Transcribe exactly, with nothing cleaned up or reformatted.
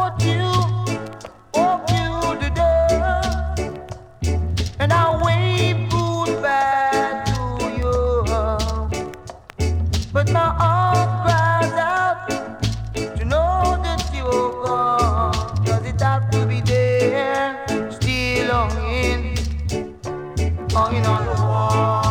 watch you walk through the door, and I wave goodbye to you. But my heart cries out to know that you're gone. Does it have to be there, still longing, hanging on the wall?